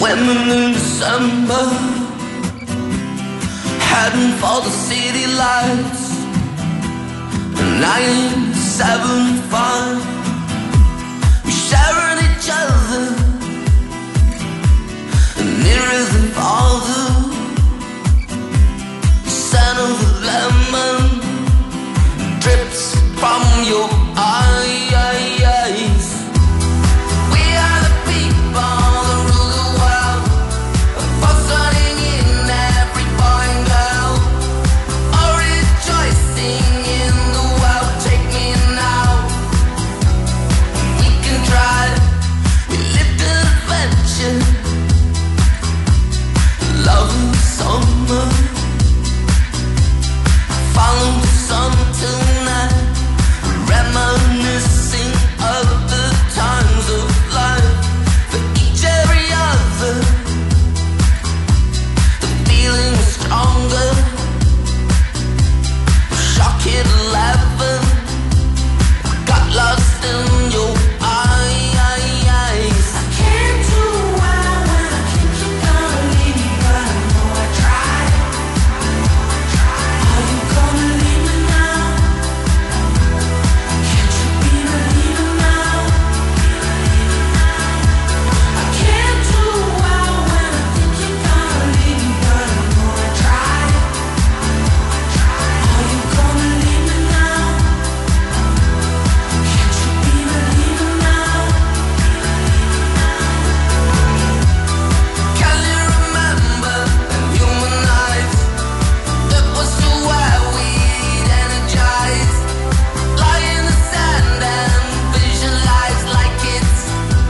women in December, heading for the city lights. 975, we sharing each other, nearer than farther. The scent of the lemon drips from your eyes. We are the people that rule the world, buzzing in every boy and girl, all rejoicing in the world. Take me now, we can try. We lived an adventure, love in summer, follow the sun tonight, reminiscing of the times of life. For each every other, the feeling was stronger. Shock hit 11, got lost in your eyes. I can't do well when I think you're gonna leave me, but I know I tried. Are you gonna leave me now? Can't you be believing now? I can't do well when I think you're gonna leave me, but I know I tried. Are you gonna leave me now? Can't you be believing now? Can you remember in human eyes? It was so where we'd energize, lie in the sand and visualize like it's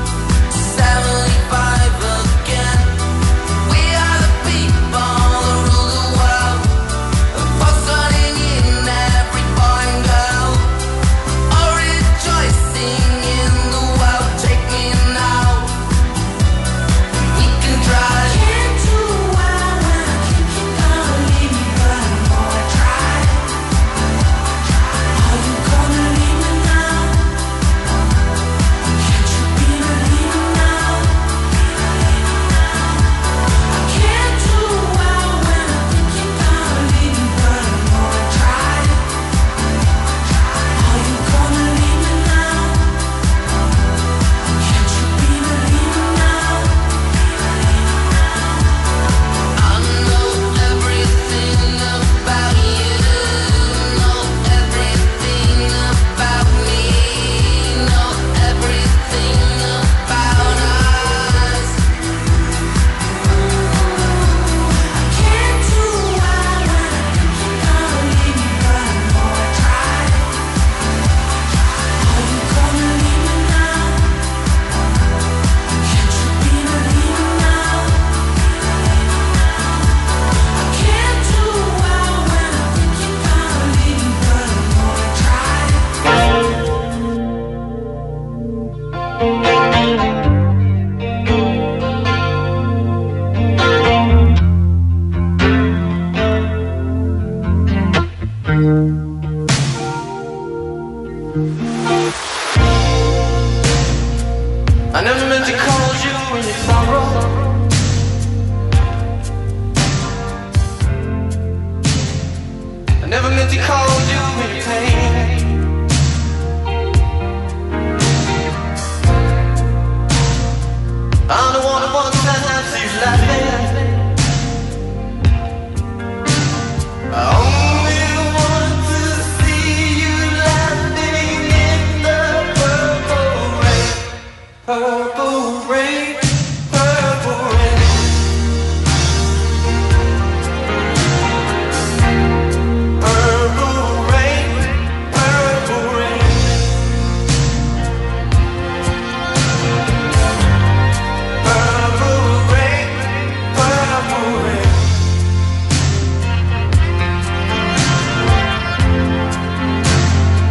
75 again. We are the people that rule the world, buzzing in every boy and girl, all rejoicing in the world. Take me now, we can try. Can't do well when I think you're gonna leave me, but I know I tried. Are you gonna leave me now? Can't you be believing now? I can't do well when I think you're gonna leave me, but I know I tried. Are you gonna leave me now? Can't you be believing now? I know everything about you, know everything about me, know everything about us. I can't do well when I think you're gonna leave me, but I know I tried. Are you gonna leave me now? Can't you be believing now? I can't do well when I think you're gonna leave me, but I know I tried. I never meant to cause you any sorrow. I never meant to cause you any pain. I'm the one who wants that sees laughing. I only want to see you laughing in the purple rain. Purple rain, purple rain. Purple rain, purple rain. Purple rain, purple rain.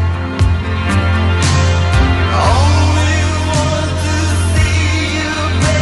Only want to see you, baby.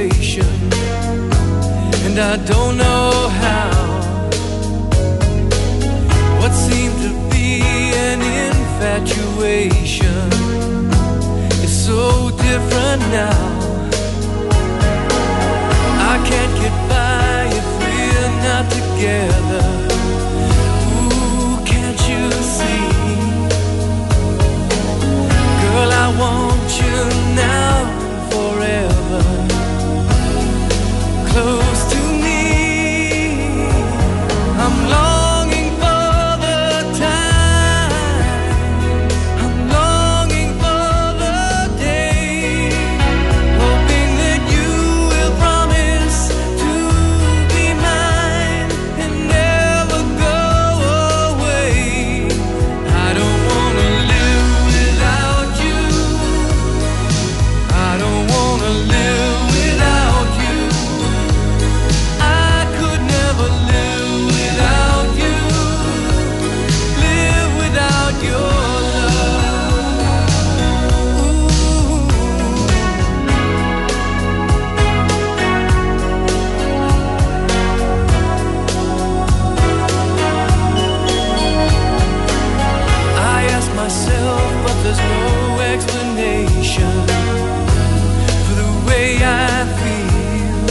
situation, and I don't know how. What seemed to be an infatuation is so different now. I can't get by if we're not together. Ooh, can't you see? Girl, I want you now and forever, close to me. I'm longing for the time, I'm longing for the day, hoping that you will promise to be mine and never go away. I don't wanna live without you, I don't wanna live without you. I could never live without you, live without your love. Ooh. I ask myself, but there's no explanation for the way I feel.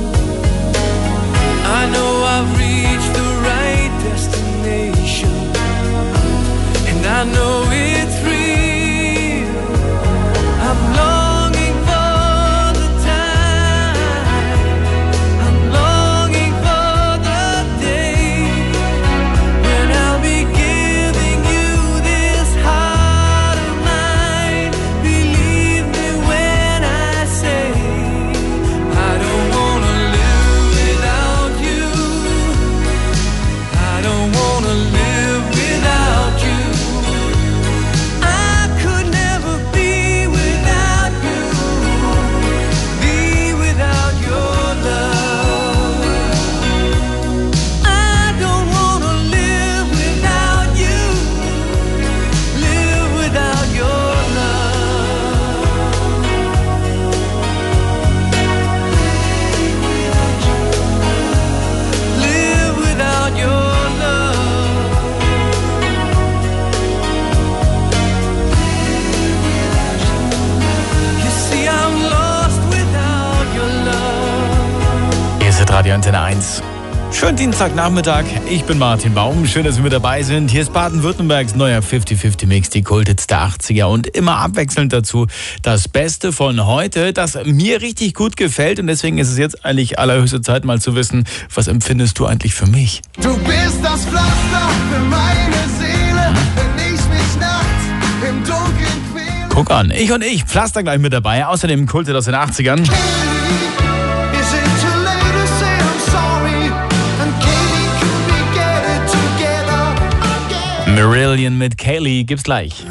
I know I've reached the right destination, and I know it's real. I'm longing for the time, I'm longing for the day when I'll be giving you this heart of mine. Believe me when I say I don't wanna live without you, I don't wanna live without you. I could never be without you, be without your love. I don't wanna live without you, live without your love. Live without your love. You see, I'm lost without your love. Hier ist Radio Antenne 1. Schönen Dienstagnachmittag, ich bin Martin Baum, schön, dass Sie mit dabei sind. Hier ist Baden-Württembergs neuer 50-50-Mix, die Kulthits der 80er und immer abwechselnd dazu das Beste von heute, das mir richtig gut gefällt und deswegen ist es jetzt eigentlich allerhöchste Zeit mal zu wissen, was empfindest du eigentlich für mich? Du bist das Pflaster für meine Seele, wenn ich mich nachts im Dunkeln quäle. Guck an, ich und ich, Pflaster gleich mit dabei, außerdem Kulthit aus den 80ern. Is it too late to say I'm sorry? And Katie, could we get it together again? Marillion mit Kaylee gibt's gleich.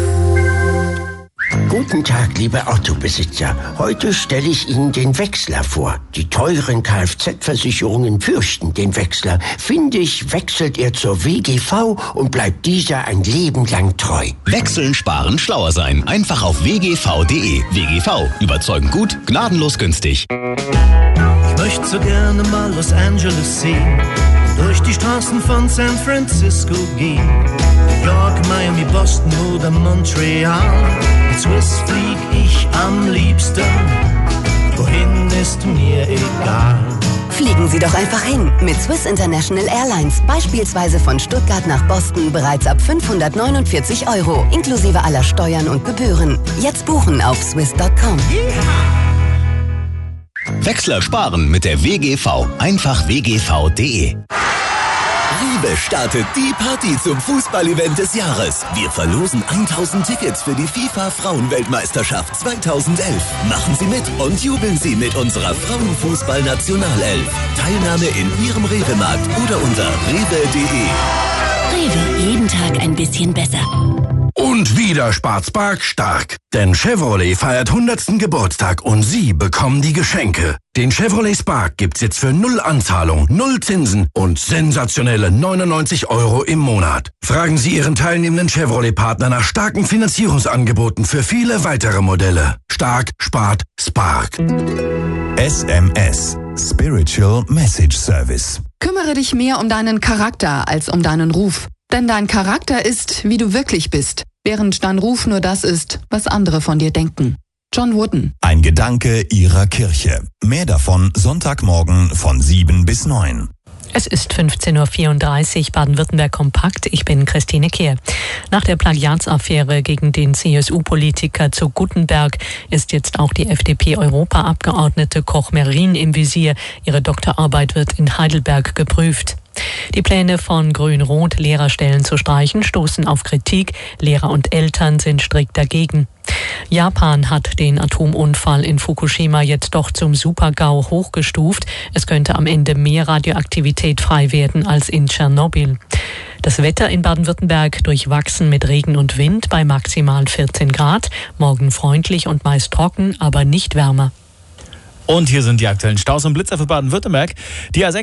Guten Tag, liebe Autobesitzer. Heute stelle ich Ihnen den Wechsler vor. Die teuren Kfz-Versicherungen fürchten den Wechsler. Finde ich, wechselt er zur WGV und bleibt dieser ein Leben lang treu. Wechseln, sparen, schlauer sein. Einfach auf wgv.de. WGV. Überzeugend gut, gnadenlos günstig. Ich möchte so gerne mal Los Angeles sehen, durch die Straßen von San Francisco gehen. New York, Miami, Boston oder Montreal. In Swiss flieg ich am liebsten, wohin ist mir egal. Fliegen Sie doch einfach hin mit Swiss International Airlines. Beispielsweise von Stuttgart nach Boston bereits ab 549 €, inklusive aller Steuern und Gebühren. Jetzt buchen auf swiss.com. Wechsler sparen mit der WGV. Einfach wgv.de. Liebe startet die Party zum Fußballevent des Jahres. Wir verlosen 1000 Tickets für die FIFA-Frauenweltmeisterschaft 2011. Machen Sie mit und jubeln Sie mit unserer Frauenfußball-Nationalelf. Teilnahme in Ihrem Rewe-Markt oder unter rewe.de. Rewe, jeden Tag ein bisschen besser. Und wieder spart Spark stark. Denn Chevrolet feiert 100. Geburtstag und Sie bekommen die Geschenke. Den Chevrolet Spark gibt's jetzt für 0 Anzahlung, 0 Zinsen und sensationelle 99 € im Monat. Fragen Sie Ihren teilnehmenden Chevrolet-Partner nach starken Finanzierungsangeboten für viele weitere Modelle. stark spart Spark. SMS. Spiritual Message Service. Kümmere dich mehr um deinen Charakter als um deinen Ruf. Denn dein Charakter ist, wie du wirklich bist, während dein Ruf nur das ist, was andere von dir denken. John Wooden. Ein Gedanke Ihrer Kirche. Mehr davon Sonntagmorgen von 7 bis 9. Es ist 15.34 Uhr, Baden-Württemberg kompakt. Ich bin Christine Kehr. Nach der Plagiatsaffäre gegen den CSU-Politiker zu Guttenberg ist jetzt auch die FDP-Europaabgeordnete Koch-Merin im Visier. Ihre Doktorarbeit wird in Heidelberg geprüft. Die Pläne von Grün-Rot, Lehrerstellen zu streichen, stoßen auf Kritik. Lehrer und Eltern sind strikt dagegen. Japan hat den Atomunfall in Fukushima jetzt doch zum Super-GAU hochgestuft. Es könnte am Ende mehr Radioaktivität frei werden als in Tschernobyl. Das Wetter in Baden-Württemberg durchwachsen mit Regen und Wind bei maximal 14 Grad. Morgen freundlich und meist trocken, aber nicht wärmer. Und hier sind die aktuellen Staus und Blitzer für Baden-Württemberg. Die A6